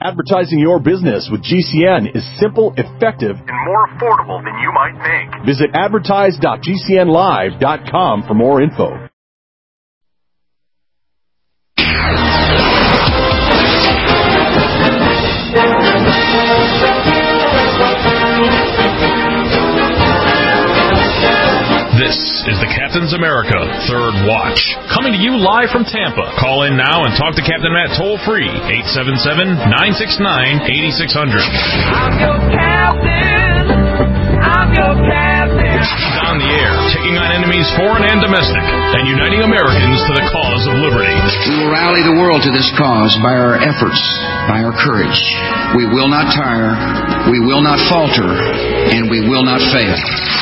Advertising your business with GCN is simple, effective, and more affordable than you might think. Visit advertise.gcnlive.com for more info. This is the Captain's America Third Watch, coming to you live from Tampa. Call in now and talk to Captain Matt toll-free, 877-969-8600. I'm your captain. I'm your captain. He's on the air, taking on enemies foreign and domestic, and uniting Americans to the cause of liberty. We will rally the world to this cause by our efforts, by our courage. We will not tire, we will not falter, and we will not fail.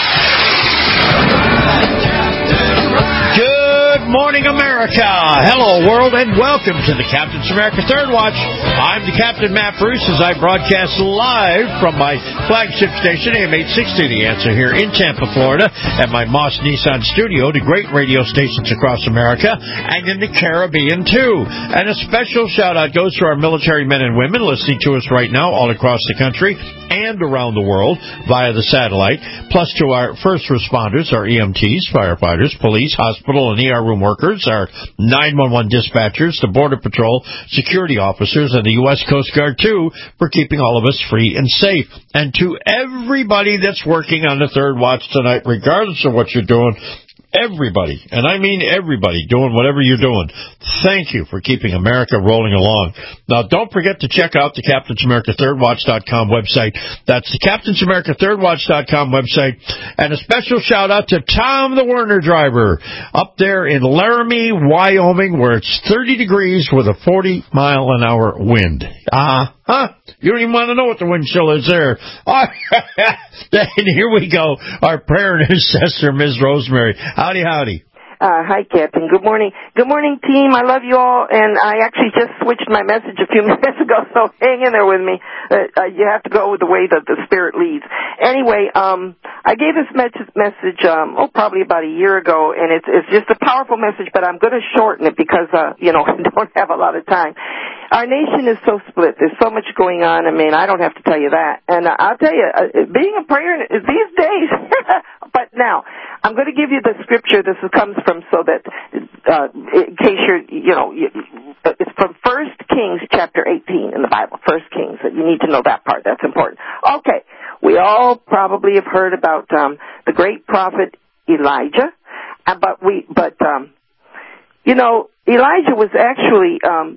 Good morning, America. Hello, world, and welcome to the Captain's America Third Watch. I'm the Captain, Matt Bruce, as I broadcast live from my flagship station, AM 860, The Answer, here in Tampa, Florida, at my Moss Nissan studio, to great radio stations across America and in the Caribbean, too. And a special shout-out goes to our military men and women listening to us right now all across the country and around the world via the satellite, plus to our first responders, our EMTs, firefighters, police, hospital, and ER room workers, our 911 dispatchers, the Border Patrol, security officers, and the U.S. Coast Guard, too, for keeping all of us free and safe. And to everybody that's working on the Third Watch tonight, regardless of what you're doing, everybody, and I mean everybody, doing whatever you're doing, thank you for keeping America rolling along. Now, don't forget to check out the CaptainsAmericaThirdWatch.com website. That's the CaptainsAmericaThirdWatch.com website. And a special shout-out to Tom the Werner driver up there in Laramie, Wyoming, where it's 30 degrees with a 40-mile-an-hour wind. You don't even want to know what the wind chill is there. And here we go, our prayer and intercessor, Ms. Rosemary. Howdy, howdy. Hi, Captain. Good morning. Good morning, team. I love you all, and I actually just switched my message a few minutes ago, so hang in there with me. You have to go with the way that the Spirit leads. Anyway, I gave this message, probably about a year ago, and it's just a powerful message, but I'm going to shorten it because, I don't have a lot of time. Our nation is so split. There's so much going on. I mean, I don't have to tell you that. And I'll tell you, being a prayer these days, but now, I'm going to give you the scripture. This comes from, so that, in case it's from 1 Kings chapter 18 in the Bible. 1 Kings. You need to know that part. That's important. Okay. We all probably have heard about, the great prophet Elijah. Elijah was actually,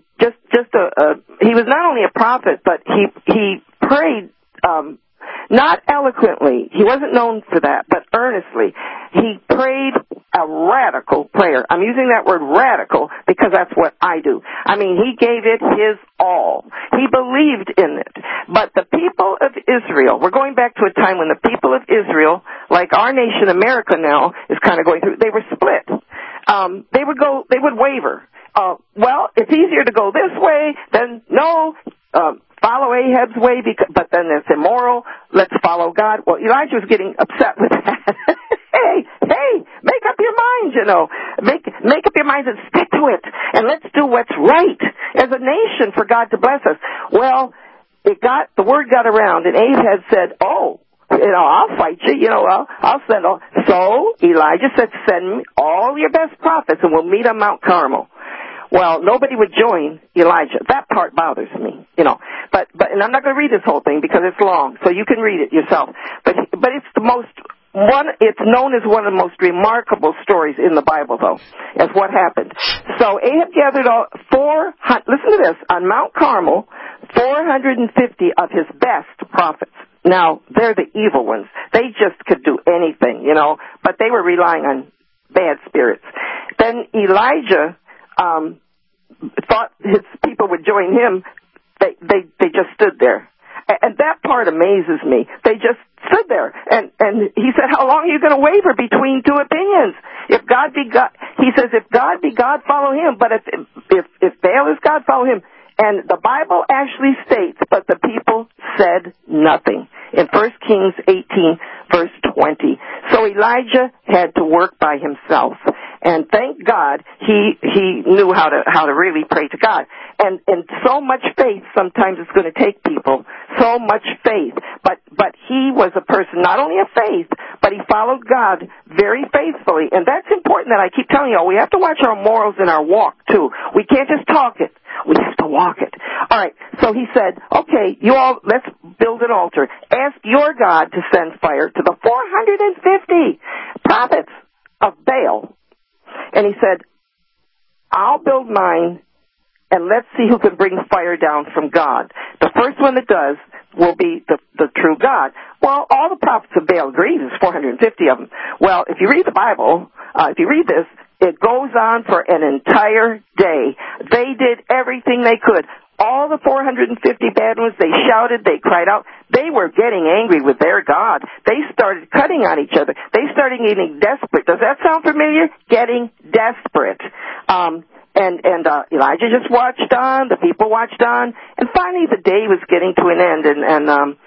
he was not only a prophet, but he prayed, not eloquently. He wasn't known for that, but earnestly. He prayed a radical prayer. I'm using that word radical because that's what I do. I mean, he gave it his all. He believed in it. But the people of Israel, we're going back to a time when the people of Israel, like our nation, America now, is kind of going through, they were split. They would waver. It's easier to go this way than no, follow Ahab's way, but then it's immoral. Let's follow God. Well, Elijah was getting upset with that. hey, make up your minds, Make up your minds and stick to it. And let's do what's right as a nation for God to bless us. Well, the word got around, and Ahab said, I'll fight you, I'll send all. So Elijah said, send me all your best prophets and we'll meet on Mount Carmel. Well, nobody would join Elijah. That part bothers me, But and I'm not going to read this whole thing because it's long, so you can read it yourself. But it's it's known as one of the most remarkable stories in the Bible, though, as what happened. So Ahab gathered listen to this, on Mount Carmel, 450 of his best prophets. Now, they're the evil ones. They just could do anything, but they were relying on bad spirits. Then Elijah thought his people would join him. They just stood there. And that part amazes me. They just stood there. And he said, how long are you going to waver between two opinions? If God be God, he says, if God be God, follow him. But if Baal is God, follow him. And the Bible actually states, but the people said nothing. In 1 Kings 18, verse 20. So Elijah had to work by himself. And thank God he knew how to really pray to God. And so much faith sometimes it's going to take people. So much faith. But he was a person not only of faith, but he followed God very faithfully. And that's important that I keep telling you all. We have to watch our morals in our walk too. We can't just talk it. We have to walk it. All right. So he said, okay, you all, let's build an altar. Ask your God to send fire to the 450 prophets of Baal. And he said, I'll build mine, and let's see who can bring fire down from God. The first one that does will be the true God. Well, all the prophets of Baal agreed. There's 450 of them. Well, if you read the Bible, if you read this, it goes on for an entire day. They did everything they could. All the 450 bad ones, they shouted, they cried out. They were getting angry with their God. They started cutting on each other. They started getting desperate. Does that sound familiar? Getting desperate. And Elijah just watched on, the people watched on, and finally the day was getting to an end, and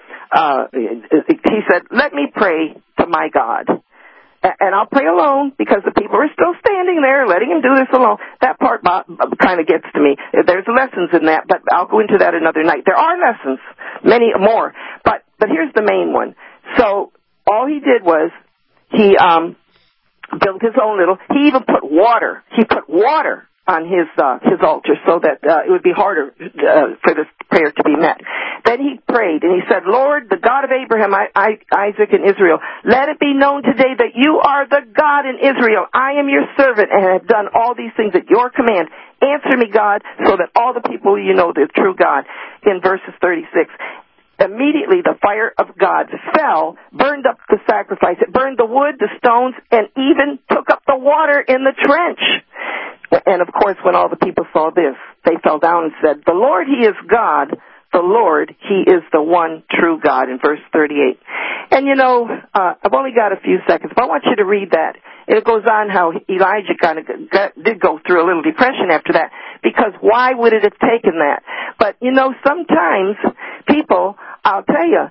he said, let me pray to my God. And I'll pray alone because the people are still standing there, letting him do this alone. That part kind of gets to me. There's lessons in that, but I'll go into that another night. There are lessons, many more, but here's the main one. So all he did was he built his own little. He even put water. He put water on his altar so that it would be harder for this prayer to be met. Then he prayed and he said, Lord, the God of Abraham, Isaac, and Israel, let it be known today that you are the God in Israel. I am your servant and have done all these things at your command. Answer me, God, so that all the people you know the true God. In verses 36. Immediately the fire of God fell, burned up the sacrifice. It burned the wood, the stones, and even took up the water in the trench. And, of course, when all the people saw this, they fell down and said, the Lord, he is God. The Lord, he is the one true God, in verse 38. And, you know, I've only got a few seconds, but I want you to read that. It goes on how Elijah kind of did go through a little depression after that, because why would it have taken that? But, you know, sometimes people, I'll tell you,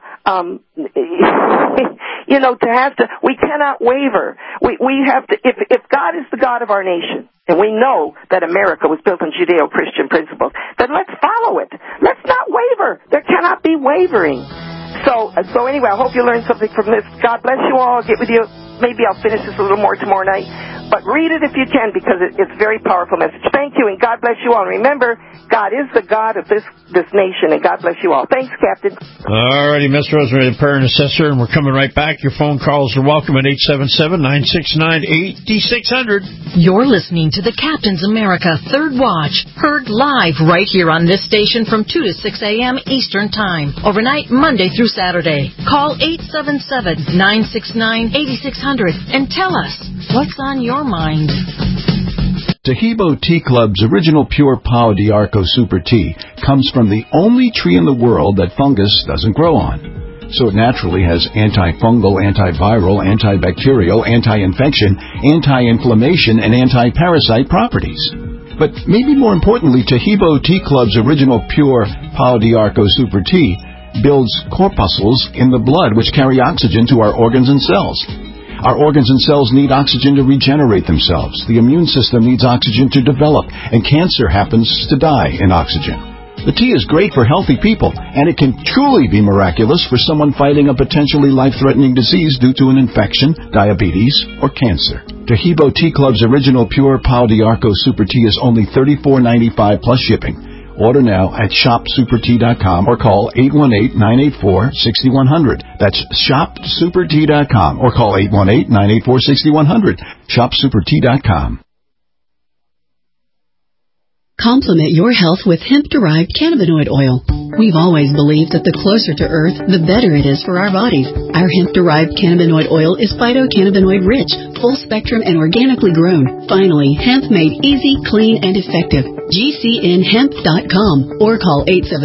you know, we cannot waver. We have to, if God is the God of our nation, and we know that America was built on Judeo-Christian principles, then let's follow it. Let's not waver. There cannot be wavering. So anyway, I hope you learned something from this. God bless you all. I'll get with you. Maybe I'll finish this a little more tomorrow night. But read it if you can, because it's a very powerful message. Thank you, and God bless you all. And remember, God is the God of this nation, and God bless you all. Thanks, Captain. All righty, Miss Rosemary, the prayer intercessor, and we're coming right back. Your phone calls are welcome at 877-969-8600. You're listening to the Captain's America Third Watch, heard live right here on this station from 2 to 6 a.m. Eastern Time, overnight Monday through Saturday. Call 877-969-8600 and tell us what's on your mind. Tahibo Tea Club's original pure Pau d'Arco Super Tea comes from the only tree in the world that fungus doesn't grow on. So it naturally has antifungal, antiviral, antibacterial, anti-infection, anti-inflammation, and anti-parasite properties. But maybe more importantly, Tahibo Tea Club's original pure Pau d'Arco Super Tea builds corpuscles in the blood which carry oxygen to our organs and cells. Our organs and cells need oxygen to regenerate themselves. The immune system needs oxygen to develop, and cancer happens to die in oxygen. The tea is great for healthy people, and it can truly be miraculous for someone fighting a potentially life-threatening disease due to an infection, diabetes, or cancer. Tahibo Tea Club's original pure Pau d'Arco Super Tea is only $34.95 plus shipping. Order now at shopsupertea.com or call 818-984-6100. That's shopsupertea.com or call 818-984-6100. Shopsupertea.com. Complement your health with hemp-derived cannabinoid oil. We've always believed that the closer to Earth, the better it is for our bodies. Our hemp-derived cannabinoid oil is phytocannabinoid-rich, full-spectrum, and organically grown. Finally, hemp made easy, clean, and effective. GCNhemp.com or call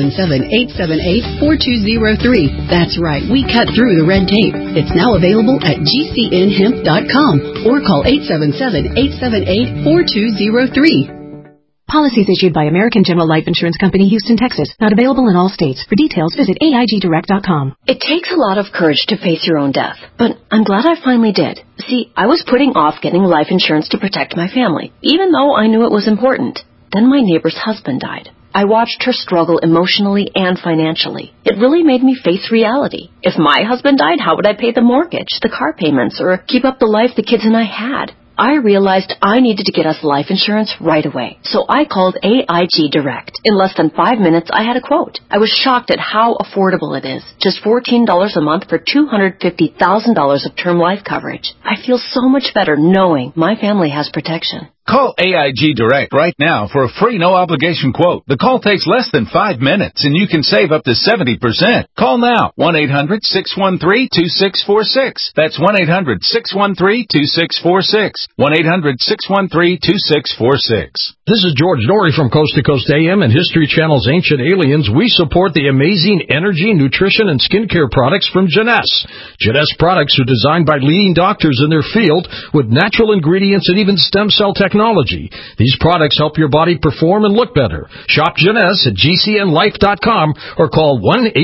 877-878-4203. That's right, we cut through the red tape. It's now available at GCNhemp.com or call 877-878-4203. Policies issued by American General Life Insurance Company, Houston, Texas. Not available in all states. For details, visit AIGDirect.com. It takes a lot of courage to face your own death, but I'm glad I finally did. See, I was putting off getting life insurance to protect my family, even though I knew it was important. Then my neighbor's husband died. I watched her struggle emotionally and financially. It really made me face reality. If my husband died, how would I pay the mortgage, the car payments, or keep up the life the kids and I had? I realized I needed to get us life insurance right away, so I called AIG Direct. In less than 5 minutes, I had a quote. I was shocked at how affordable it is. Just $14 a month for $250,000 of term life coverage. I feel so much better knowing my family has protection. Call AIG Direct right now for a free no-obligation quote. The call takes less than 5 minutes, and you can save up to 70%. Call now, 1-800-613-2646. That's 1-800-613-2646. 1-800-613-2646. This is George Norrie from Coast to Coast AM and History Channel's Ancient Aliens. We support the amazing energy, nutrition, and skincare products from Jeunesse. Jeunesse products are designed by leading doctors in their field with natural ingredients and even stem cell technology. These products help your body perform and look better. Shop Jeunesse at GCNlife.com or call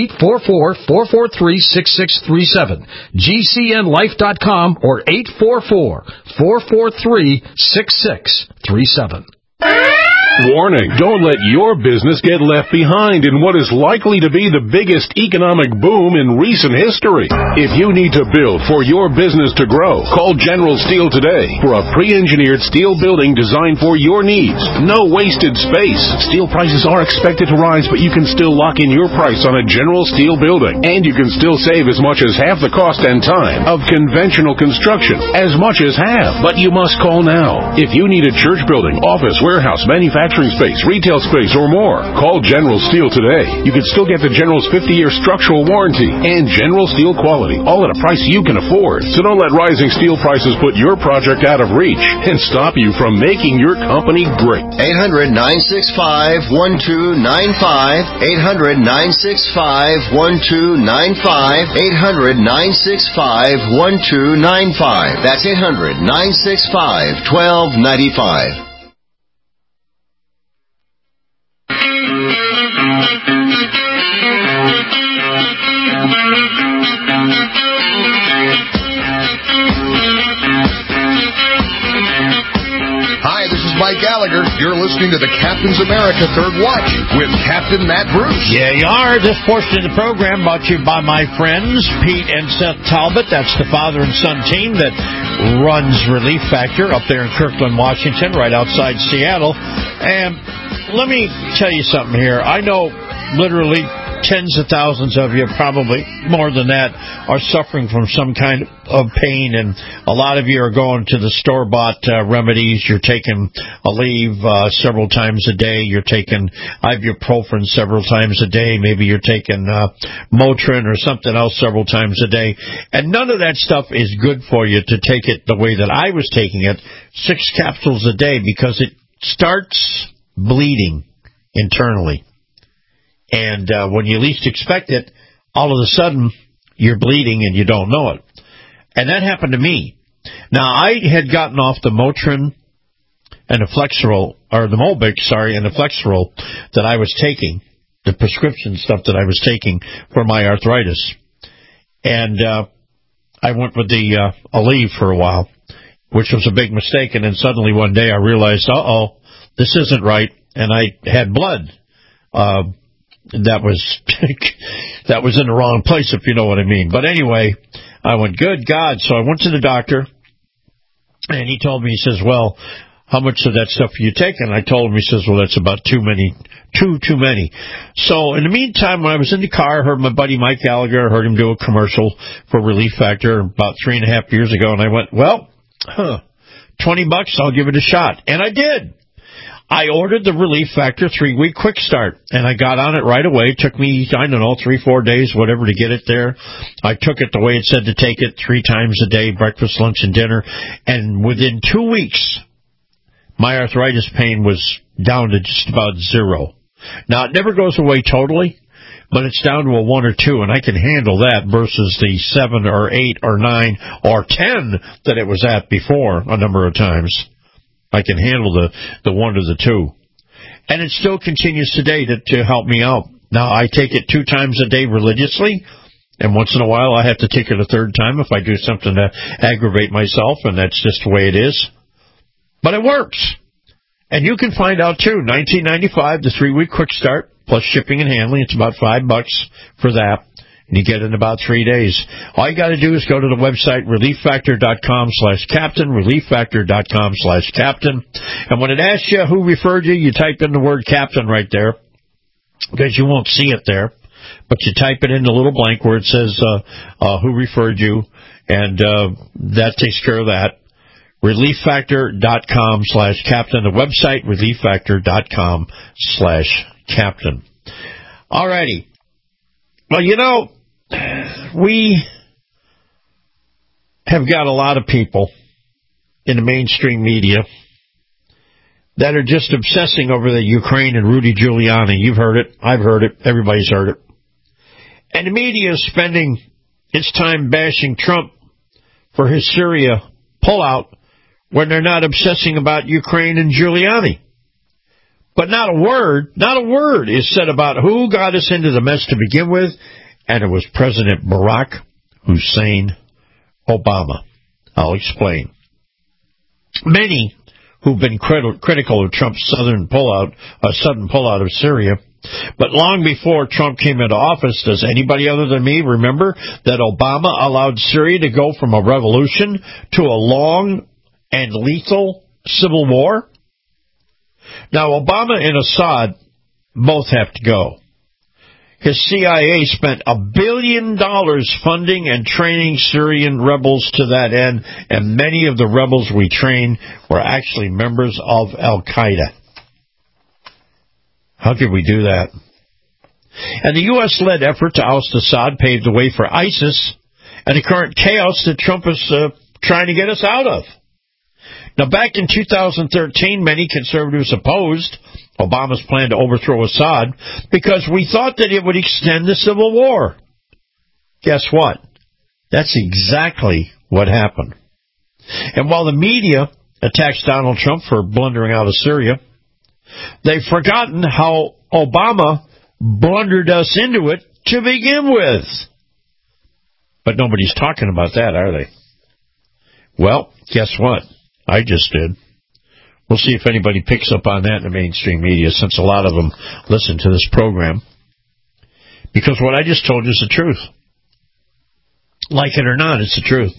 1-844-443-6637. GCNlife.com or 844-443-6637. Warning, don't let your business get left behind in what is likely to be the biggest economic boom in recent history. If you need to build for your business to grow, call General Steel today for a pre-engineered steel building designed for your needs. No wasted space. Steel prices are expected to rise, but you can still lock in your price on a General Steel building. And you can still save as much as half the cost and time of conventional construction. As much as half. But you must call now. If you need a church building, office, warehouse, manufacturing space, retail space, or more, call General Steel today. You can still get the General's 50-year structural warranty and General Steel quality, all at a price you can afford. So don't let rising steel prices put your project out of reach and stop you from making your company great. 800-965-1295. 800-965-1295. 800-965-1295. That's 800-965-1295. Hi, this is Mike Gallagher. You're listening to the Captain's America Third Watch with Captain Matt Bruce. Yeah, you are. This portion of the program brought to you by my friends, Pete and Seth Talbot. That's the father and son team that runs Relief Factor up there in Kirkland, Washington, right outside Seattle. And let me tell you something here. I know literally tens of thousands of you, probably more than that, are suffering from some kind of pain, and a lot of you are going to the store-bought remedies. You're taking Aleve several times a day. You're taking ibuprofen several times a day. Maybe you're taking Motrin or something else several times a day. And none of that stuff is good for you to take it the way that I was taking it, 6 capsules a day, because it starts bleeding internally. And when you least expect it, all of a sudden, you're bleeding and you don't know it. And that happened to me. Now, I had gotten off the Motrin and the Flexerol, or the Mobic, and the Flexerol that I was taking, the prescription stuff that I was taking for my arthritis. And I went with the Aleve for a while, which was a big mistake. And then suddenly one day I realized, this isn't right. And I had blood. That was in the wrong place, if you know what I mean. But anyway, I went, good God. So I went to the doctor, and he told me, he says, well, how much of that stuff are you taking? I told him, he says, well, that's about too many. So in the meantime, when I was in the car, I heard my buddy Mike Gallagher, I heard him do a commercial for Relief Factor about 3.5 years ago, and I went, well, $20, I'll give it a shot. And I did. I ordered the Relief Factor 3-week quick start, and I got on it right away. It took me, 3-4 days, whatever, to get it there. I took it the way it said to take it, 3 times a day, breakfast, lunch, and dinner. And within 2 weeks, my arthritis pain was down to just about 0. Now, it never goes away totally, but it's down to a 1 or 2, and I can handle that versus the 7 or 8 or 9 or 10 that it was at before a number of times. I can handle the 1 or the 2. And it still continues today to help me out. Now, I take it 2 times a day religiously, and once in a while I have to take it a third time if I do something to aggravate myself, and that's just the way it is. But it works. And you can find out, too, $19.95, the 3-week quick start, plus shipping and handling. It's about $5 for that. And you get it in about 3 days. All you got to do is go to the website, relieffactor.com/captain, relieffactor.com/captain. And when it asks you who referred you, you type in the word captain right there, because you won't see it there. But you type it in the little blank where it says who referred you, and that takes care of that. relieffactor.com/captain. The website, relieffactor.com/captain. All righty. Well, you know, we have got a lot of people in the mainstream media that are just obsessing over the Ukraine and Rudy Giuliani. You've heard it. I've heard it. Everybody's heard it. And the media is spending its time bashing Trump for his Syria pullout when they're not obsessing about Ukraine and Giuliani. But not a word is said about who got us into the mess to begin with, and it was President Barack Hussein Obama. I'll explain. Many who've been critical of Trump's sudden pullout of Syria, but long before Trump came into office, does anybody other than me remember that Obama allowed Syria to go from a revolution to a long and lethal civil war? Now, Obama and Assad both have to go. His CIA spent $1 billion funding and training Syrian rebels to that end, and many of the rebels we trained were actually members of Al-Qaeda. How could we do that? And the U.S.-led effort to oust Assad paved the way for ISIS and the current chaos that Trump is trying to get us out of. Now, back in 2013, many conservatives opposed Obama's plan to overthrow Assad because we thought that it would extend the civil war. Guess what? That's exactly what happened. And while the media attacks Donald Trump for blundering out of Syria, they've forgotten how Obama blundered us into it to begin with. But nobody's talking about that, are they? Well, guess what? I just did. We'll see if anybody picks up on that in the mainstream media, since a lot of them listen to this program. Because what I just told you is the truth. Like it or not, it's the truth.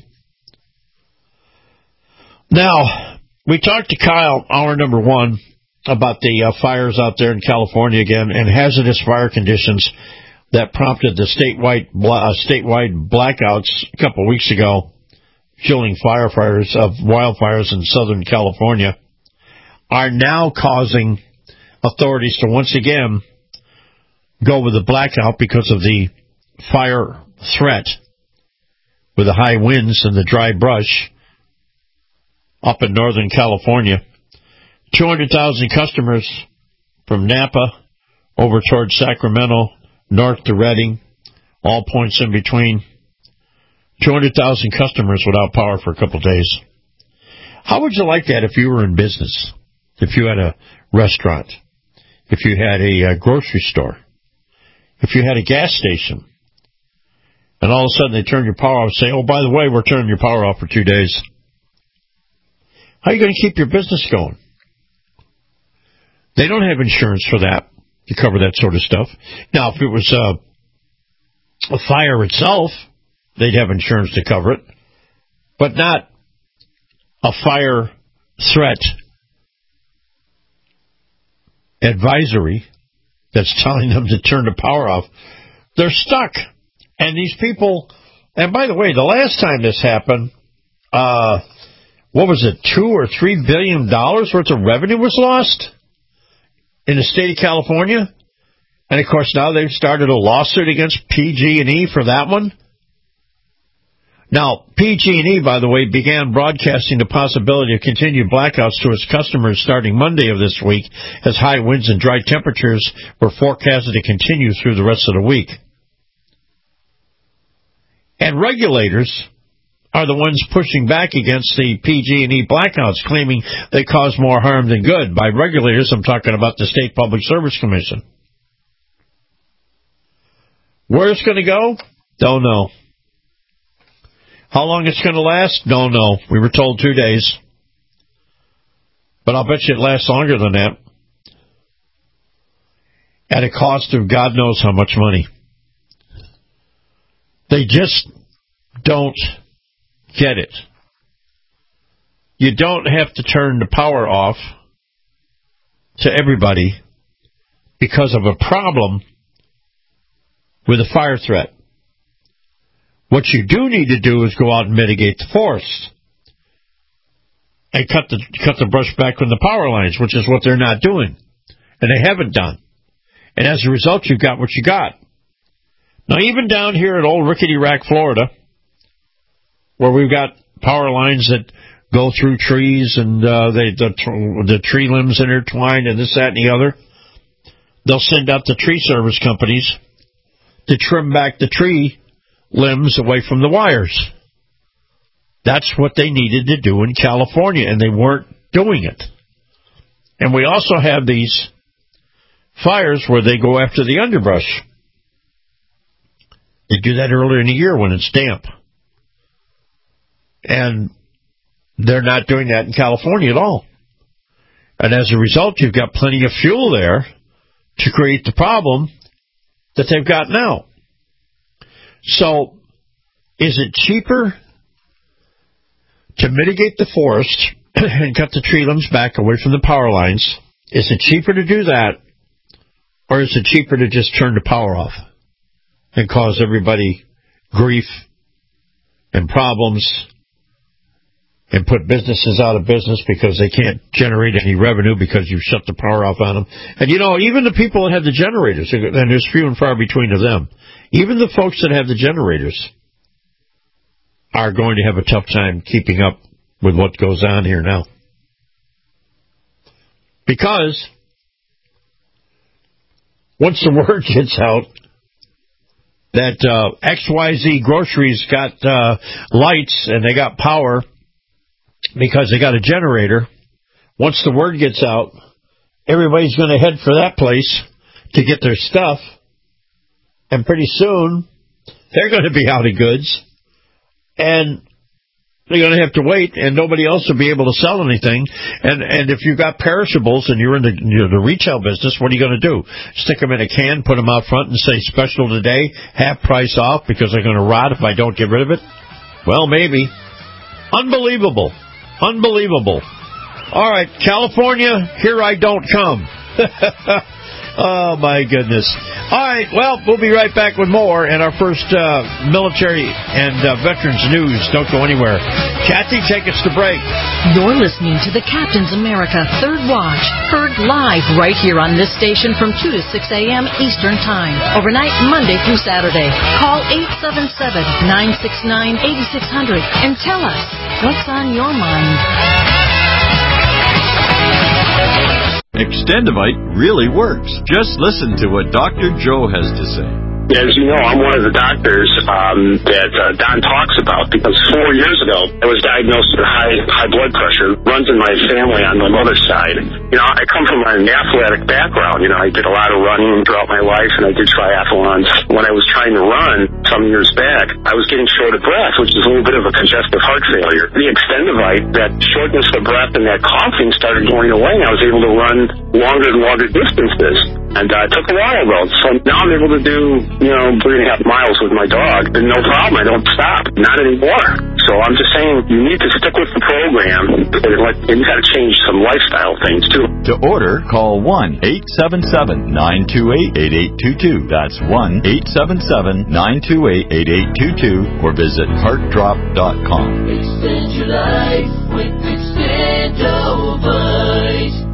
Now, we talked to Kyle, hour number 1, about the fires out there in California again, and hazardous fire conditions that prompted the statewide blackouts a couple of weeks ago, killing firefighters of wildfires in Southern California, are now causing authorities to once again go with a blackout because of the fire threat with the high winds and the dry brush up in Northern California. 200,000 customers from Napa over towards Sacramento, north to Redding, all points in between. 200,000 customers without power for a couple of days. How would you like that if you were in business? If you had a restaurant? If you had a grocery store? If you had a gas station? And all of a sudden they turn your power off and say, oh, by the way, we're turning your power off for 2 days. How are you going to keep your business going? They don't have insurance for that, to cover that sort of stuff. Now, if it was a fire itself, they'd have insurance to cover it, but not a fire threat advisory that's telling them to turn the power off. They're stuck. And these people, and by the way, the last time this happened, what was it, $2 or $3 billion worth of revenue was lost in the state of California? And of course now they've started a lawsuit against PG&E for that one. Now, PG&E, by the way, began broadcasting the possibility of continued blackouts to its customers starting Monday of this week, as high winds and dry temperatures were forecasted to continue through the rest of the week. And regulators are the ones pushing back against the PG&E blackouts, claiming they cause more harm than good. By regulators, I'm talking about the State Public Service Commission. Where it's going to go? Don't know. How long it's going to last? Don't know. We were told 2 days. But I'll bet you it lasts longer than that. At a cost of God knows how much money. They just don't get it. You don't have to turn the power off to everybody because of a problem with a fire threat. What you do need to do is go out and mitigate the forest and cut the brush back from the power lines, which is what they're not doing, and they haven't done. And as a result, you've got what you got. Now, even down here at old Rickety Rack, Florida, where we've got power lines that go through trees and the tree limbs intertwined and this, that, and the other, they'll send out the tree service companies to trim back the tree limbs away from the wires. That's what they needed to do in California, and they weren't doing it. And we also have these fires where they go after the underbrush. They do that earlier in the year when it's damp. And they're not doing that in California at all. And as a result, you've got plenty of fuel there to create the problem that they've got now. So, is it cheaper to mitigate the forest and cut the tree limbs back away from the power lines? Is it cheaper to do that, or is it cheaper to just turn the power off and cause everybody grief and problems and put businesses out of business because they can't generate any revenue because you've shut the power off on them? And, you know, even the people that have the generators, and there's few and far between of them, even the folks that have the generators are going to have a tough time keeping up with what goes on here now. Because once the word gets out that XYZ Groceries got lights and they got power because they got a generator, once the word gets out, everybody's going to head for that place to get their stuff, and pretty soon they're going to be out of goods, and they're going to have to wait, and nobody else will be able to sell anything. And if you've got perishables and you're in the retail business, what are you going to do? Stick them in a can, put them out front, and say special today, half price off because they're going to rot if I don't get rid of it? Well, maybe. Unbelievable. Unbelievable. All right, California, here I don't come. Oh, my goodness. All right, well, we'll be right back with more and our first military and veterans news. Don't go anywhere. Kathy, take us to break. You're listening to the Captain's America Third Watch, heard live right here on this station from 2 to 6 a.m. Eastern Time, overnight Monday through Saturday. Call 877-969-8600 and tell us what's on your mind. Extendivite really works. Just listen to what Dr. Joe has to say. As you know, I'm one of the doctors that Don talks about, because 4 years ago, I was diagnosed with high blood pressure. Runs in my family on my mother's side. You know, I come from an athletic background. You know, I did a lot of running throughout my life, and I did triathlons. When I was trying to run some years back, I was getting short of breath, which is a little bit of a congestive heart failure. The Extendivite, that shortness of breath and that coughing started going away, and I was able to run longer and longer distances. And it took a while, though. So now I'm able to do, 3.5 miles with my dog. And no problem. I don't stop. Not anymore. So I'm just saying, you need to stick with the program. And you got to change some lifestyle things, too. To order, call 1-877-928-8822. That's 1-877-928-8822. Or visit heartdrop.com. Extend your life with Extendivite.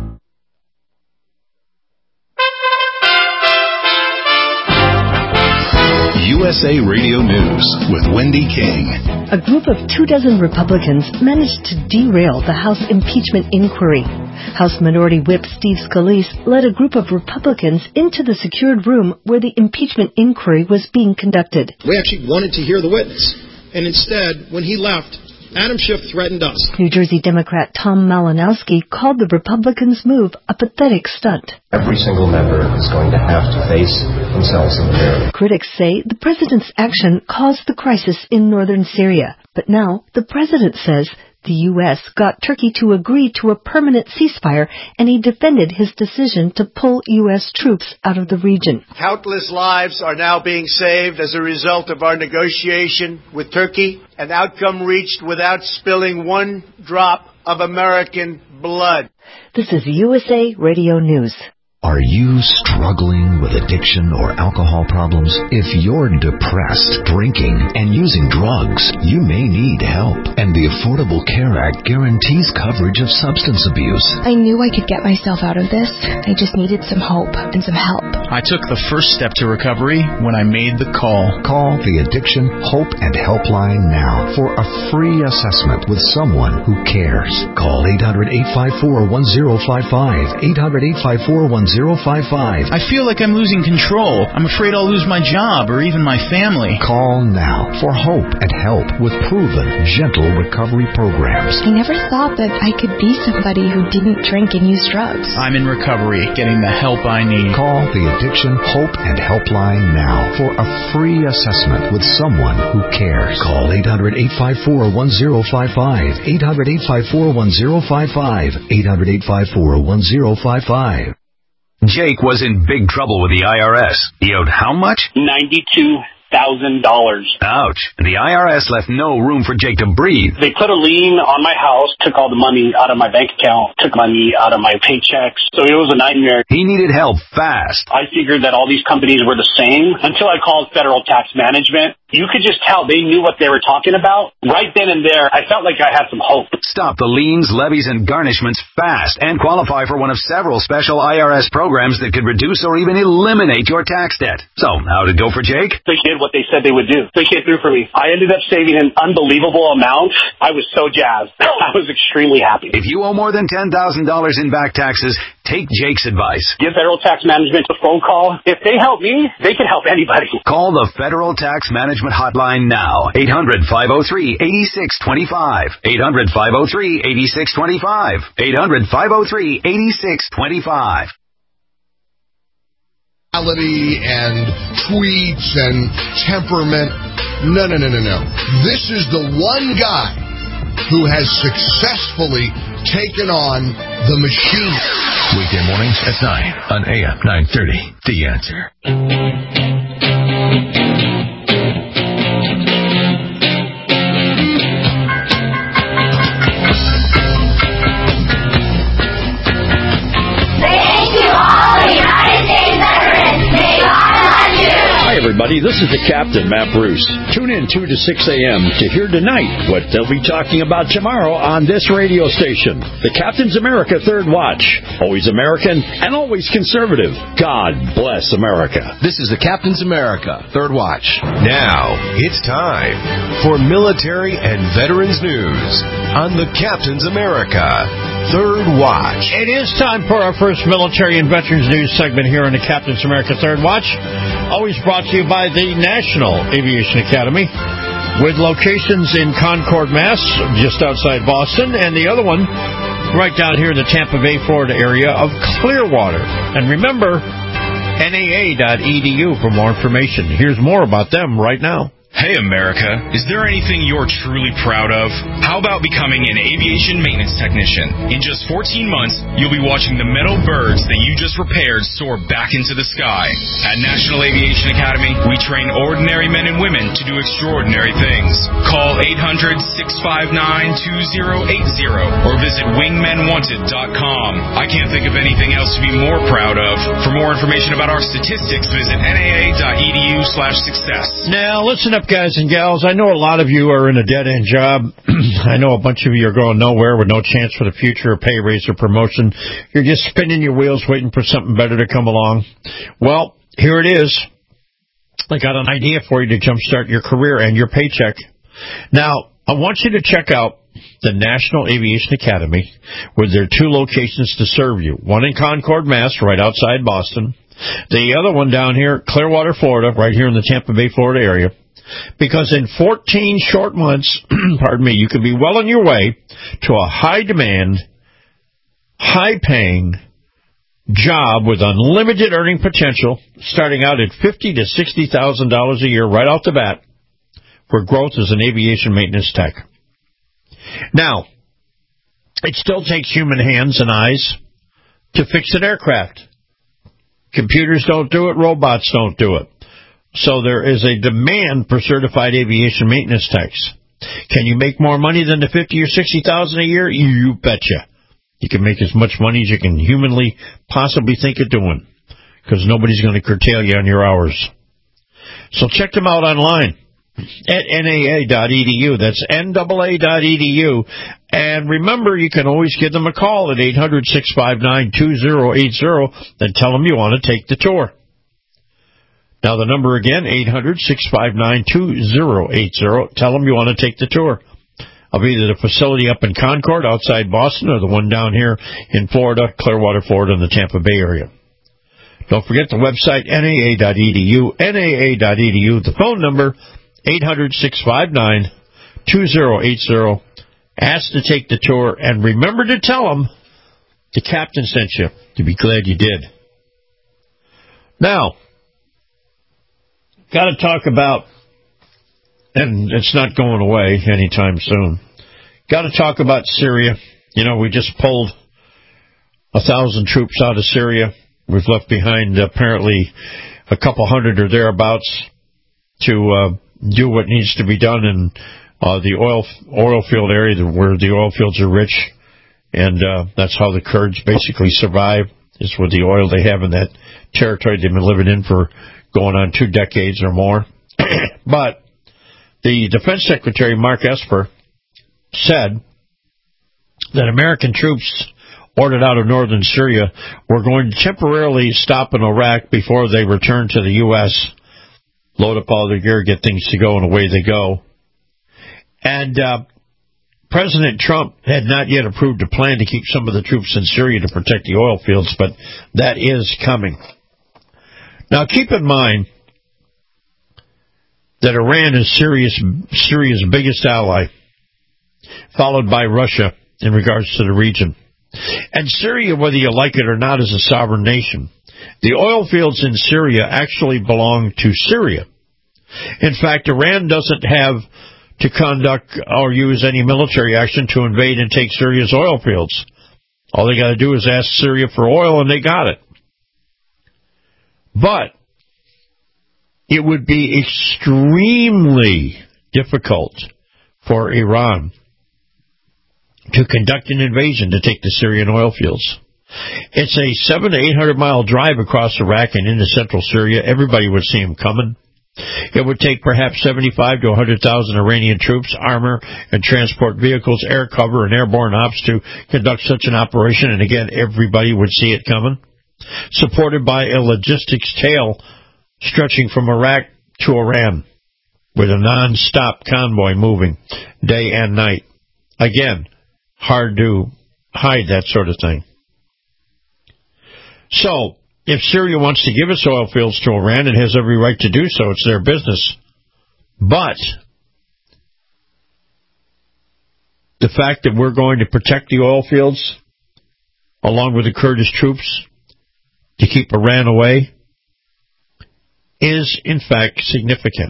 USA Radio News with Wendy King. A group of 24 Republicans managed to derail the House impeachment inquiry. House Minority Whip Steve Scalise led a group of Republicans into the secured room where the impeachment inquiry was being conducted. We actually wanted to hear the witness. And instead, when he left, Adam Schiff threatened us. New Jersey Democrat Tom Malinowski called the Republicans' move a pathetic stunt. Every single member is going to have to face themselves in the mirror. Critics say the president's action caused the crisis in northern Syria. But now the president says the U.S. got Turkey to agree to a permanent ceasefire, and he defended his decision to pull U.S. troops out of the region. Countless lives are now being saved as a result of our negotiation with Turkey, an outcome reached without spilling one drop of American blood. This is USA Radio News. Are you struggling with addiction or alcohol problems? If you're depressed, drinking, and using drugs, you may need help. And the Affordable Care Act guarantees coverage of substance abuse. I knew I could get myself out of this. I just needed some hope and some help. I took the first step to recovery when I made the call. Call the Addiction Hope and Helpline now for a free assessment with someone who cares. Call 800-854-1055. 800-854-1055. I feel like I'm losing control. I'm afraid I'll lose my job or even my family. Call now for hope and help with proven, gentle recovery programs. I never thought that I could be somebody who didn't drink and use drugs. I'm in recovery, getting the help I need. Call the Addiction Hope and Helpline now for a free assessment with someone who cares. Call 800-854-1055. 800-854-1055. 800-854-1055. Jake was in big trouble with the IRS. He owed how much? $92,000. Ouch. The IRS left no room for Jake to breathe. They put a lien on my house, took all the money out of my bank account, took money out of my paychecks. So it was a nightmare. He needed help fast. I figured that all these companies were the same until I called Federal Tax Management. You could just tell they knew what they were talking about. Right then and there, I felt like I had some hope. Stop the liens, levies, and garnishments fast and qualify for one of several special IRS programs that could reduce or even eliminate your tax debt. So, how did it go for Jake? They did what they said they would do. They came through for me. I ended up saving an unbelievable amount. I was so jazzed. I was extremely happy. If you owe more than $10,000 in back taxes, take Jake's advice. Give Federal Tax Management a phone call. If they help me, they can help anybody. Call the Federal Tax Management Hotline now. 800-503-8625. 800-503-8625. 800-503-8625. And tweets and temperament. No. This is the one guy who has successfully taken on the machine. Weekday mornings at 9 on AM 930. The Answer. Hi, everybody. This is the Captain, Matt Bruce. Tune in 2 to 6 a.m. to hear tonight what they'll be talking about tomorrow on this radio station. The Captain's America Third Watch. Always American and always conservative. God bless America. This is the Captain's America Third Watch. Now, it's time for military and veterans news on the Captain's America Third Watch. It is time for our first military and veterans news segment here on the Captain's America Third Watch. Always brought to you by the National Aviation Academy, with locations in Concord, Mass., just outside Boston, and the other one right down here in the Tampa Bay, Florida area of Clearwater. And remember, NAA.edu for more information. Here's more about them right now. Hey, America, is there anything you're truly proud of? How about becoming an aviation maintenance technician? In just 14 months, you'll be watching the metal birds that you just repaired soar back into the sky. At National Aviation Academy, we train ordinary men and women to do extraordinary things. Call 800-659-2080 or visit wingmenwanted.com. I can't think of anything else to be more proud of. For more information about our statistics, visit naa.edu/success. Now, listen up, guys and gals. I know a lot of you are in a dead-end job. I know a bunch of you are going nowhere with no chance for the future, a pay raise or promotion. You're just spinning your wheels waiting for something better to come along. Well, here it is. I got an idea for you to jumpstart your career and your paycheck. Now, I want you to check out the National Aviation Academy with their 2 locations to serve you. One in Concord, Mass., right outside Boston, The other one down here, Clearwater, Florida, right here in the Tampa Bay, Florida area. Because in 14 short months, pardon me, you can be well on your way to a high-demand, high-paying job with unlimited earning potential, starting out at $50,000 to $60,000 a year right off the bat, for growth as an aviation maintenance tech. Now, it still takes human hands and eyes to fix an aircraft. Computers don't do it, robots don't do it. So there is a demand for certified aviation maintenance techs. Can you make more money than the $50,000 or $60,000 a year? You betcha. You can make as much money as you can humanly possibly think of doing, because nobody's going to curtail you on your hours. So check them out online at NAA.edu. That's NAA.edu. And remember, you can always give them a call at 800-659-2080 and tell them you want to take the tour. Now, the number again, 800-659-2080. Tell them you want to take the tour of either the facility up in Concord, outside Boston, or the one down here in Florida, Clearwater, Florida, in the Tampa Bay area. Don't forget the website, NAA.edu, NAA.edu. The phone number, 800-659-2080. Ask to take the tour, and remember to tell them the captain sent you. You'll be glad you did. Now, got to talk about, and it's not going away anytime soon, got to talk about Syria. You know, we just pulled 1,000 troops out of Syria. We've left behind apparently a couple hundred or thereabouts to do what needs to be done in the oil field area where the oil fields are rich. And that's how the Kurds basically survive, is with the oil they have in that territory they've been living in for going on 2 decades or more. But the Defense Secretary, Mark Esper, said that American troops ordered out of northern Syria were going to temporarily stop in Iraq before they return to the U.S., load up all their gear, get things to go, and away they go. And President Trump had not yet approved a plan to keep some of the troops in Syria to protect the oil fields, but that is coming. Now, keep in mind that Iran is Syria's biggest ally, followed by Russia in regards to the region. And Syria, whether you like it or not, is a sovereign nation. The oil fields in Syria actually belong to Syria. In fact, Iran doesn't have to conduct or use any military action to invade and take Syria's oil fields. All they got to do is ask Syria for oil, and they got it. But it would be extremely difficult for Iran to conduct an invasion to take the Syrian oil fields. It's a 700 to 800 mile drive across Iraq and into central Syria. Everybody would see them coming. It would take perhaps 75 to 100,000 Iranian troops, armor, and transport vehicles, air cover, and airborne ops to conduct such an operation. And again, everybody would see it coming. Supported by a logistics tail stretching from Iraq to Iran, with a non-stop convoy moving day and night. Again, hard to hide that sort of thing. So, if Syria wants to give its oil fields to Iran, it has every right to do so. It's their business. But the fact that we're going to protect the oil fields, along with the Kurdish troops, to keep Iran away, is, in fact, significant.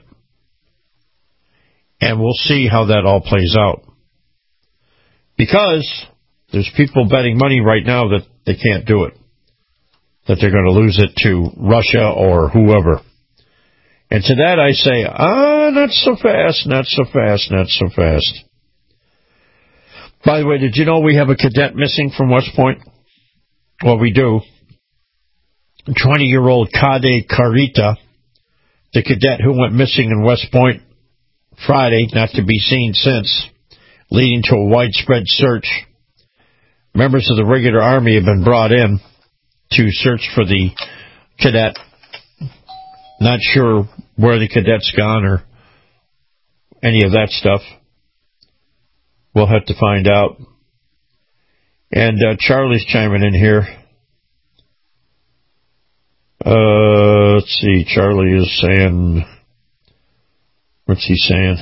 And we'll see how that all plays out. Because there's people betting money right now that they can't do it, that they're going to lose it to Russia or whoever. And to that I say, not so fast, not so fast, not so fast. By the way, did you know we have a cadet missing from West Point? Well, we do. 20-year-old Kade Karita, the cadet who went missing in West Point Friday, not to be seen since, leading to a widespread search. Members of the regular army have been brought in to search for the cadet. Not sure where the cadet's gone or any of that stuff. We'll have to find out. And Charlie's chiming in here. Let's see. Charlie is saying... What's he saying?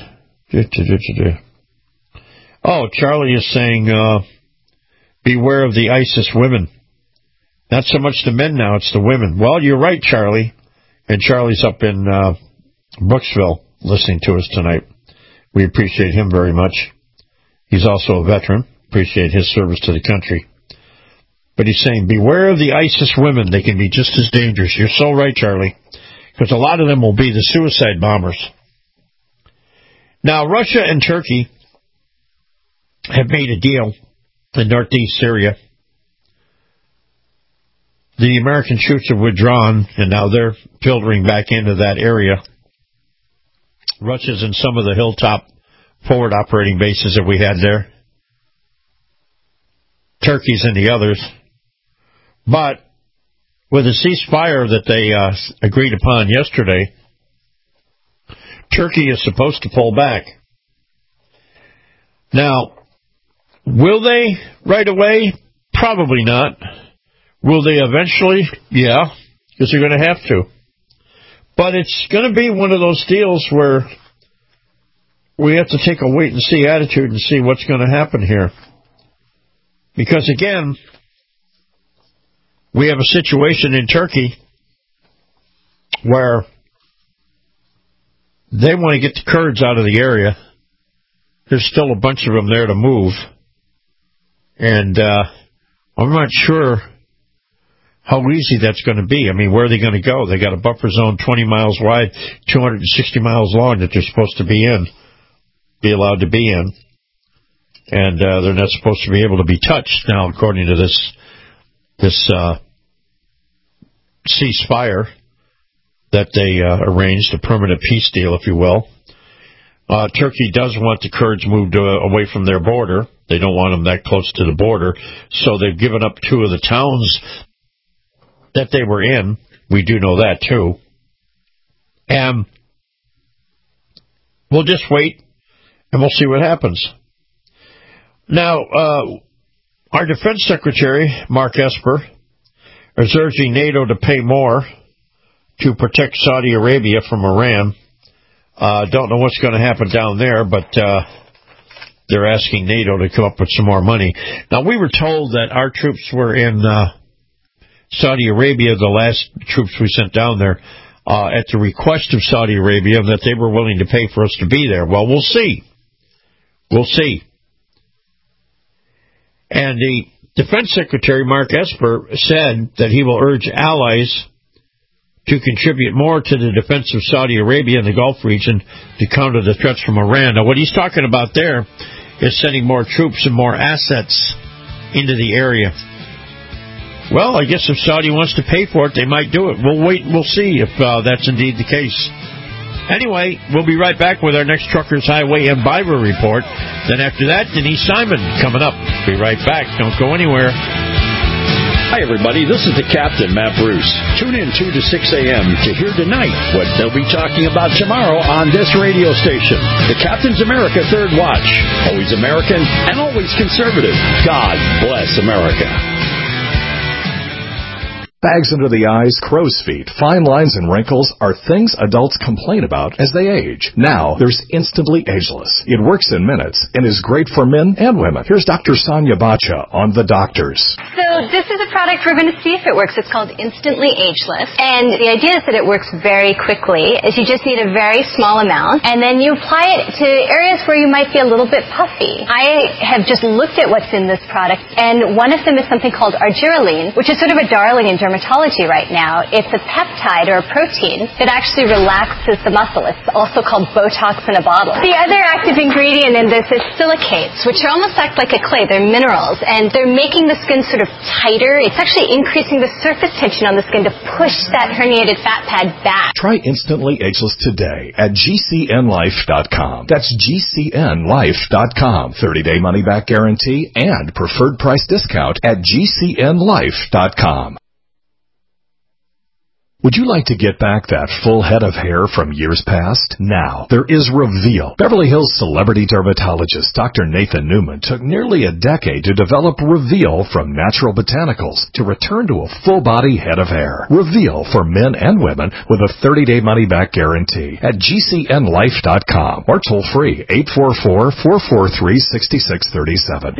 Oh, Charlie is saying, beware of the ISIS women. Not so much the men now, it's the women. Well, you're right, Charlie. And Charlie's up in Brooksville listening to us tonight. We appreciate him very much. He's also a veteran. Appreciate his service to the country. But he's saying, beware of the ISIS women. They can be just as dangerous. You're so right, Charlie. Because a lot of them will be the suicide bombers. Now, Russia and Turkey have made a deal in northeast Syria. The American troops have withdrawn, and now they're filtering back into that area. Russia's in some of the hilltop forward operating bases that we had there. Turkey's in the others. But with the ceasefire that they agreed upon yesterday, Turkey is supposed to pull back. Now, will they right away? Probably not. Will they eventually? Yeah, because they're going to have to. But it's going to be one of those deals where we have to take a wait-and-see attitude and see what's going to happen here. Because, again, we have a situation in Turkey where they want to get the Kurds out of the area. There's still a bunch of them there to move. And I'm not sure how easy that's going to be. I mean, where are they going to go? They got a buffer zone 20 miles wide, 260 miles long that they're supposed to be allowed to be in. And they're not supposed to be able to be touched now, according to this ceasefire that they arranged, a permanent peace deal, if you will. Turkey does want the Kurds moved away from their border. They don't want them that close to the border. So they've given up 2 of the towns that they were in. We do know that, too. And we'll just wait, and we'll see what happens. Now, our Defense Secretary, Mark Esper, is urging NATO to pay more to protect Saudi Arabia from Iran. Don't know what's going to happen down there, but they're asking NATO to come up with some more money. Now, we were told that our troops were in Saudi Arabia, the last troops we sent down there, at the request of Saudi Arabia, that they were willing to pay for us to be there. Well, we'll see. We'll see. And the Defense Secretary, Mark Esper, said that he will urge allies to contribute more to the defense of Saudi Arabia and the Gulf region to counter the threats from Iran. Now, what he's talking about there is sending more troops and more assets into the area. Well, I guess if Saudi wants to pay for it, they might do it. We'll wait and we'll see if that's indeed the case. Anyway, we'll be right back with our next Truckers Highway and Bible Report. Then after that, Denise Simon coming up. Be right back. Don't go anywhere. Hi, everybody. This is the Captain, Matt Bruce. Tune in 2 to 6 a.m. to hear tonight what they'll be talking about tomorrow on this radio station. The Captain's America Third Watch. Always American and always conservative. God bless America. Bags under the eyes, crow's feet, fine lines, and wrinkles are things adults complain about as they age. Now, there's Instantly Ageless. It works in minutes and is great for men and women. Here's Dr. Sonia Bacha on The Doctors. So this is a product we're going to see if it works. It's called Instantly Ageless. And the idea is that it works very quickly, is you just need a very small amount, and then you apply it to areas where you might be a little bit puffy. I have just looked at what's in this product, and one of them is something called argireline, which is sort of a darling in dermatology right now. It's a peptide or a protein that actually relaxes the muscle. It's also called Botox in a bottle. The other active ingredient in this is silicates, which almost act like a clay. They're minerals, and they're making the skin sort of tighter. It's actually increasing the surface tension on the skin to push that herniated fat pad back. Try Instantly Ageless today at GCNlife.com. That's GCNlife.com. 30-day money-back guarantee and preferred price discount at GCNlife.com. Would you like to get back that full head of hair from years past? Now, there is Reveal. Beverly Hills celebrity dermatologist Dr. Nathan Newman took nearly a decade to develop Reveal from natural botanicals to return to a full-body head of hair. Reveal for men and women with a 30-day money-back guarantee at GCNlife.com or toll-free 844-443-6637.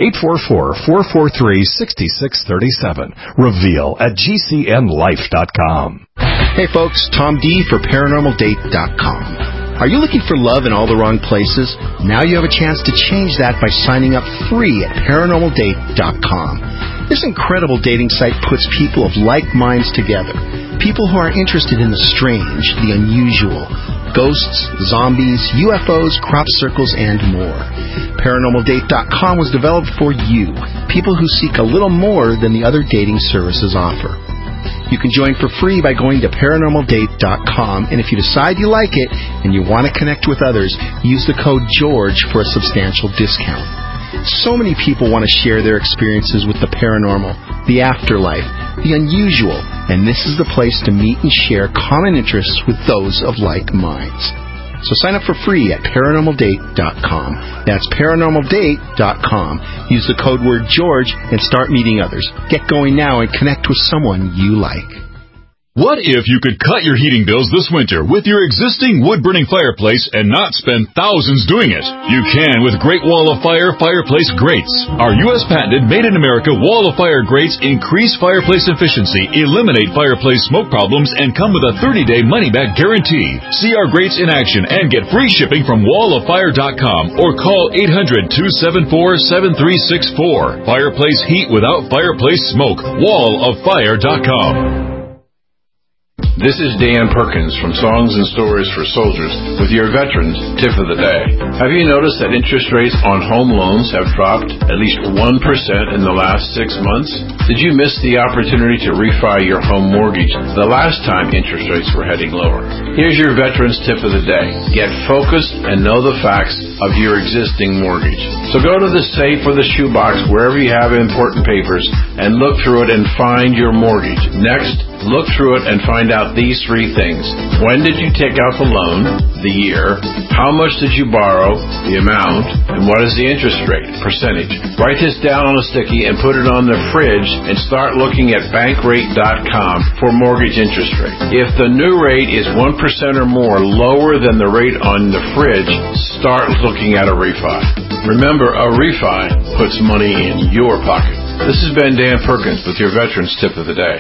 844-443-6637. Reveal at GCNlife.com. Hey folks, Tom D for ParanormalDate.com. Are you looking for love in all the wrong places? Now you have a chance to change that by signing up free at ParanormalDate.com. This incredible dating site puts people of like minds together. People who are interested in the strange, the unusual, ghosts, zombies, UFOs, crop circles, and more. ParanormalDate.com was developed for you, people who seek a little more than the other dating services offer. You can join for free by going to ParanormalDate.com, and if you decide you like it and you want to connect with others, use the code GEORGE for a substantial discount. So many people want to share their experiences with the paranormal, the afterlife, the unusual, and this is the place to meet and share common interests with those of like minds. So sign up for free at ParanormalDate.com. That's ParanormalDate.com. Use the code word George and start meeting others. Get going now and connect with someone you like. What if you could cut your heating bills this winter with your existing wood-burning fireplace and not spend thousands doing it? You can with Great Wall of Fire fireplace grates. Our U.S. patented made-in-America Wall of Fire grates increase fireplace efficiency, eliminate fireplace smoke problems, and come with a 30-day money-back guarantee. See our grates in action and get free shipping from walloffire.com or call 800-274-7364. Fireplace heat without fireplace smoke. walloffire.com. This is Dan Perkins from Songs and Stories for Soldiers with your Veterans Tip of the Day. Have you noticed that interest rates on home loans have dropped at least 1% in the last 6 months? Did you miss the opportunity to refi your home mortgage the last time interest rates were heading lower? Here's your Veterans Tip of the Day. Get focused and know the facts of your existing mortgage. So go to the safe or the shoebox, wherever you have important papers, and look through it and find your mortgage. Next, look through it and find out these 3 things. When did you take out the loan? The year. How much did you borrow? The amount. And what is the interest rate? Percentage. Write this down on a sticky and put it on the fridge and start looking at bankrate.com for mortgage interest rate. If the new rate is 1% or more lower than the rate on the fridge, start looking at a refi. Remember, a refi puts money in your pocket. This has been Dan Perkins with your Veterans Tip of the Day.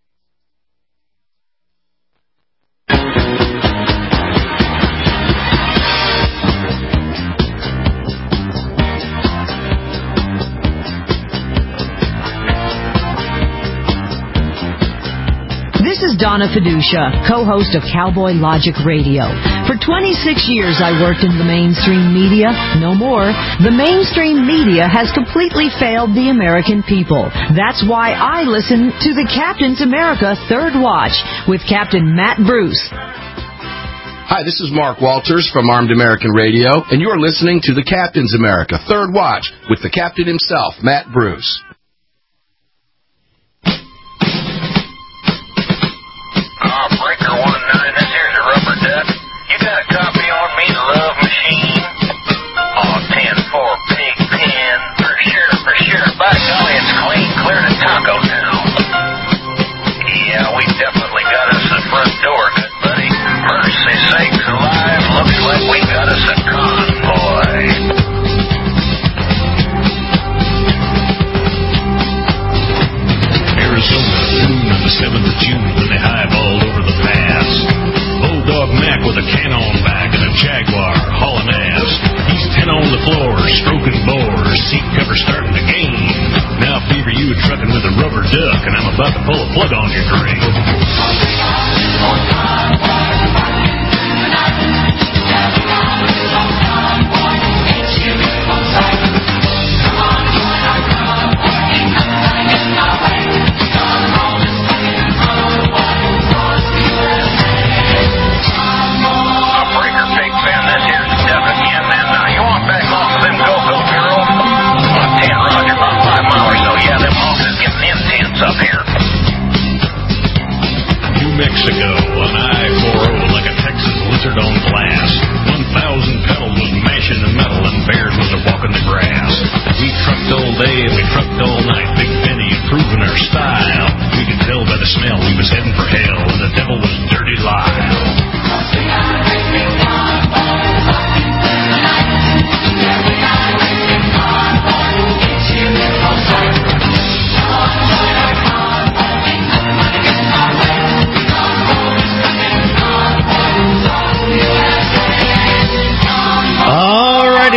This is Donna Fiducia, co-host of Cowboy Logic Radio. For 26 years I worked in the mainstream media. No more. The mainstream media has completely failed the American people. That's why I listen to the Captain's America Third Watch with Captain Matt Bruce. Hi, this is Mark Walters from Armed American Radio, and you're listening to the Captain's America Third Watch with the Captain himself, Matt Bruce. Breaker 19, this here's a rubber duck. You got a copy on me, the Love Machine? 10-4 Pig Pen, for sure. By golly, it's clean, clear to Taco Town. Yeah, we definitely got us the front door, good buddy. Mercy sakes alive, looks like we got us a convoy. Arizona, noon on the 7th of June, when they highballed over the pass. Bulldog Mac with a cannon bag and a Jaguar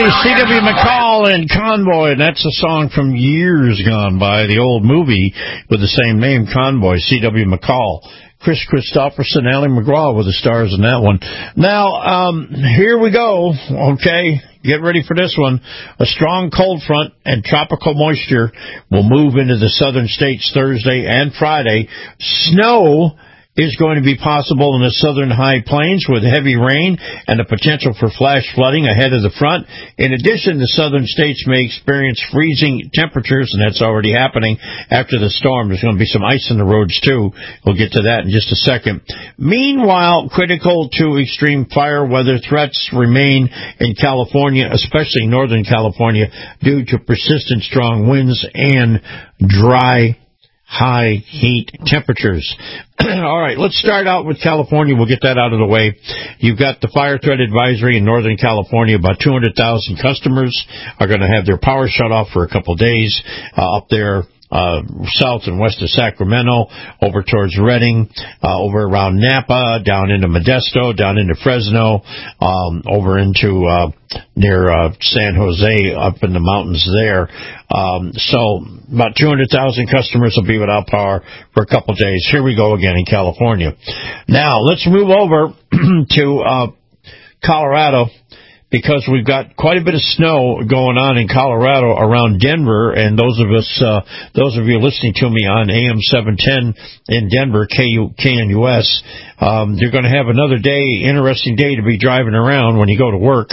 was C.W. McCall and Convoy, and that's a song from years gone by, the old movie with the same name, Convoy, C.W. McCall. Chris Christopherson, Ally McGraw were the stars in that one. Now, here we go, okay? Get ready for this one. A strong cold front and tropical moisture will move into the southern states Thursday and Friday. Snow is going to be possible in the southern high plains with heavy rain and the potential for flash flooding ahead of the front. In addition, the southern states may experience freezing temperatures, and that's already happening after the storm. There's going to be some ice in the roads, too. We'll get to that in just a second. Meanwhile, critical to extreme fire weather threats remain in California, especially northern California, due to persistent strong winds and dry high heat temperatures. All right, let's start out with California. We'll get that out of the way. You've got the fire threat advisory in Northern California. About 200,000 customers are going to have their power shut off for a couple days up there. South and west of Sacramento, over towards Redding, over around Napa, down into Modesto, down into Fresno, over into near San Jose, up in the mountains there. So about 200,000 customers will be without power for a couple days. Here we go again in California. Now, let's move over to Colorado, because we've got quite a bit of snow going on in Colorado around Denver, and those of you listening to me on AM 710 in Denver, KNUS, you're going to have another interesting day to be driving around when you go to work.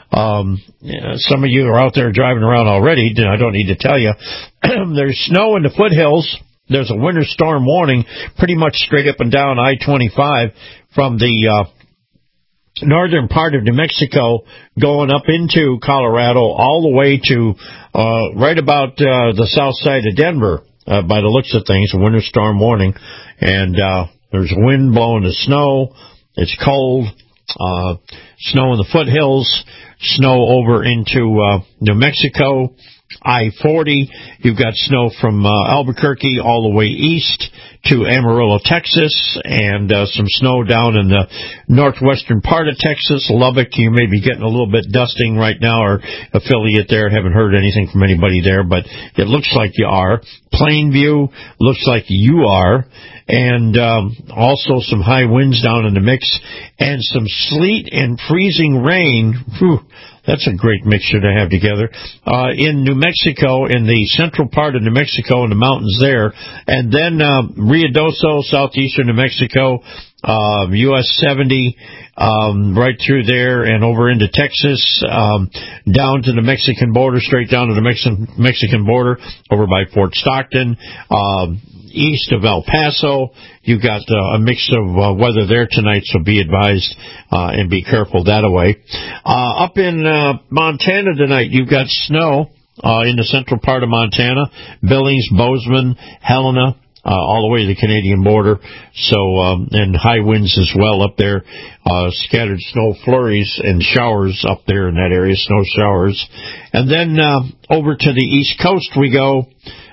Some of you are out there driving around already, I don't need to tell you. There's snow in the foothills. There's a winter storm warning pretty much straight up and down I-25 from the northern part of New Mexico going up into Colorado all the way to right about the south side of Denver, by the looks of things, a winter storm warning. And there's wind blowing the snow. It's cold. Snow in the foothills. Snow over into New Mexico. I-40, you've got snow from Albuquerque all the way east to Amarillo, Texas, and some snow down in the northwestern part of Texas. Lubbock, you may be getting a little bit dusting right now, or affiliate there. Haven't heard anything from anybody there, but it looks like you are. Plainview, looks like you are. And also some high winds down in the mix, and some sleet and freezing rain. Whew, that's a great mixture to have together. In New Mexico, in the central part of New Mexico, in the mountains there, and then Ruidoso, southeastern New Mexico, US 70, right through there and over into Texas, down to the Mexican border, straight down to the Mexican border, over by Fort Stockton, east of El Paso. You've got a mix of weather there tonight, so be advised and be careful that way. Up in Montana tonight, you've got snow in the central part of Montana, Billings, Bozeman, Helena, all the way to the Canadian border. So, and high winds as well up there, scattered snow flurries and showers up there in that area, snow showers. And then over to the East Coast we go,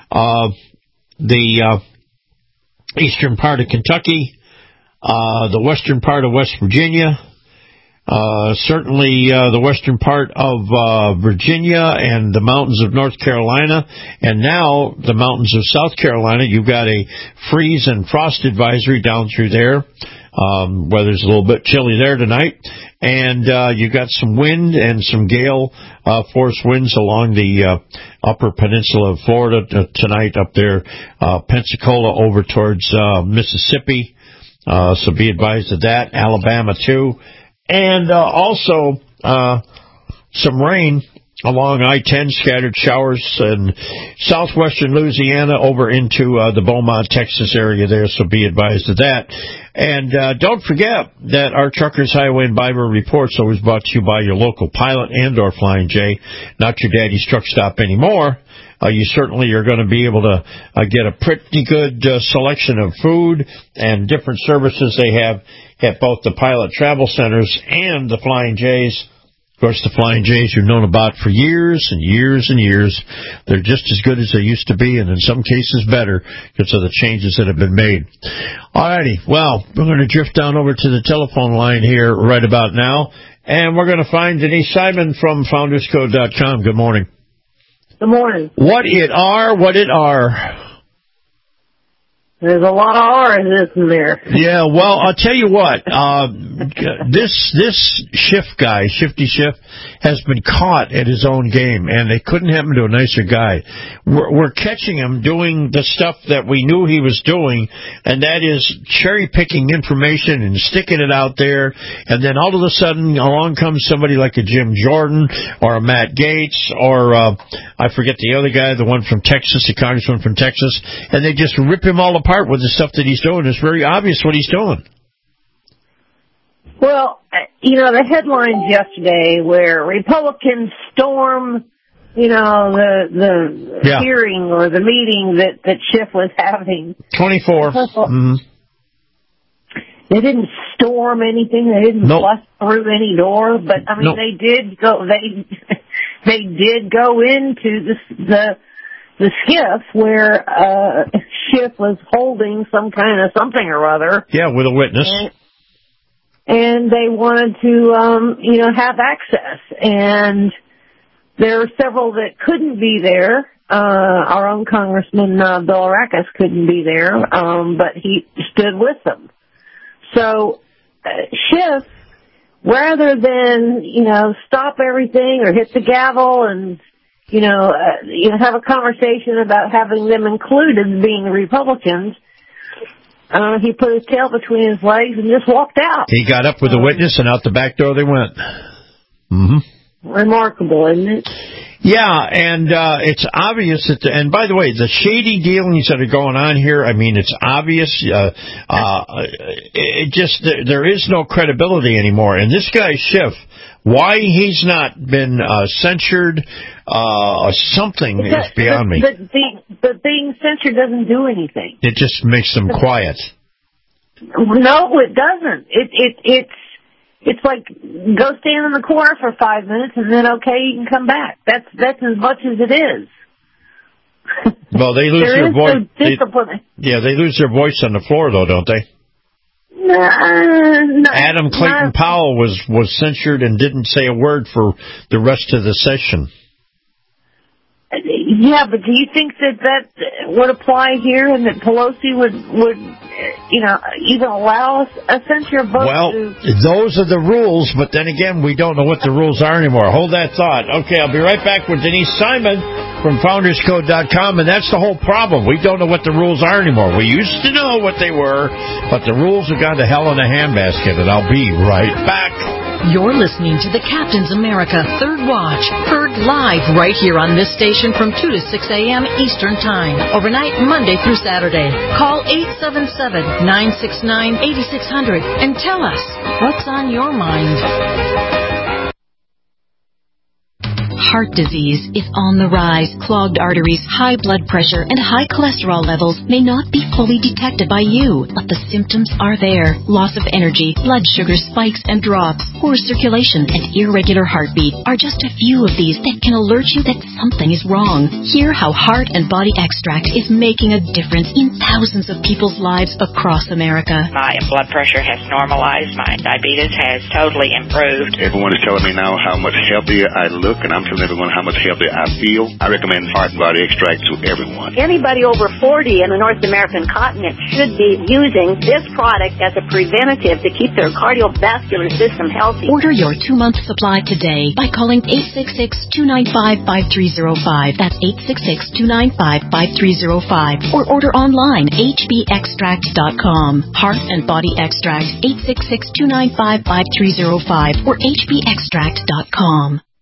the eastern part of Kentucky, the western part of West Virginia, certainly the western part of Virginia and the mountains of North Carolina, and now the mountains of South Carolina. You've got a freeze and frost advisory down through there. Weather's a little bit chilly there tonight, and you've got some wind and some gale force winds along the upper peninsula of Florida tonight up there, Pensacola over towards Mississippi, so be advised of that. Alabama too. And also some rain along I-10, scattered showers in southwestern Louisiana over into the Beaumont, Texas area there, so be advised of that. And don't forget that our Truckers Highway and Bible Report's always brought to you by your local Pilot and or Flying J, not your daddy's truck stop anymore. You certainly are going to be able to get a pretty good selection of food and different services they have at both the Pilot Travel Centers and the Flying J's. Of course, the Flying J's you've known about for years and years and years. They're just as good as they used to be, and in some cases better because of the changes that have been made. All righty. Well, we're going to drift down over to the telephone line here right about now. And we're going to find Denise Simon from FoundersCode.com. Good morning. Good morning. What it are. There's a lot of R's in there. Yeah, well, I'll tell you what. This Shifty Schiff, has been caught at his own game, and they couldn't happen to a nicer guy. We're catching him doing the stuff that we knew he was doing, and that is cherry-picking information and sticking it out there, and then all of a sudden along comes somebody like a Jim Jordan or a Matt Gaetz or I forget the other guy, the one from Texas, the congressman from Texas, and they just rip him all apart with the stuff that he's doing. It's very obvious what he's doing. Well, the headlines yesterday where Republicans storm, the hearing or the meeting that Schiff was having. 24. Mm-hmm. They didn't storm anything. They didn't bust through any door. But I mean, they did go. They did go into the skiff where Schiff was holding some kind of something or other. Yeah, with a witness. And they wanted to, have access. And there are several that couldn't be there. Our own Congressman Bill Arrakis couldn't be there, but he stood with them. So Schiff, rather than, stop everything or hit the gavel and, have a conversation about having them included being Republicans, he put his tail between his legs and just walked out. He got up with a witness, and out the back door they went. Mm-hmm. Remarkable, isn't it? Yeah, and it's obvious that, and by the way, the shady dealings that are going on here, I mean, it's obvious. There is no credibility anymore. And this guy, Schiff, why he's not been censured, something is beyond me. But being censored doesn't do anything. It just makes them quiet. No, it doesn't. It's like go stand in the corner for 5 minutes and then you can come back. That's as much as it is. Well, they lose their voice. No they lose their voice on the floor, though, don't they? No, Adam Clayton Powell was censured and didn't say a word for the rest of the session. Yeah, but do you think that would apply here, and that Pelosi would even allow a censure vote? Well, those are the rules, but then again, we don't know what the rules are anymore. Hold that thought. Okay, I'll be right back with Denise Simon from FoundersCode.com, and that's the whole problem. We don't know what the rules are anymore. We used to know what they were, but the rules have gone to hell in a handbasket, and I'll be right back. You're listening to the Captain's America Third Watch, heard live right here on this station from 2 to 6 a.m. Eastern Time, overnight Monday through Saturday. Call 877-969-8600 and tell us what's on your mind. Heart disease is on the rise. Clogged arteries, high blood pressure, and high cholesterol levels may not be fully detected by you, but the symptoms are there. Loss of energy, blood sugar spikes and drops, poor circulation, and irregular heartbeat are just a few of these that can alert you that something is wrong. Hear how Heart and Body Extract is making a difference in thousands of people's lives across America. My blood pressure has normalized. My diabetes has totally improved. Everyone is telling me now how much healthier I look, and I'm telling everyone how much healthier I feel. I recommend Heart and Body Extract to everyone. Anybody over 40 in the North American continent should be using this product as a preventative to keep their cardiovascular system healthy. Order your 2-month supply today by calling 866-295-5305. That's 866-295-5305. Or order online, hbextract.com. Heart and Body Extract, 866-295-5305 or hbextract.com.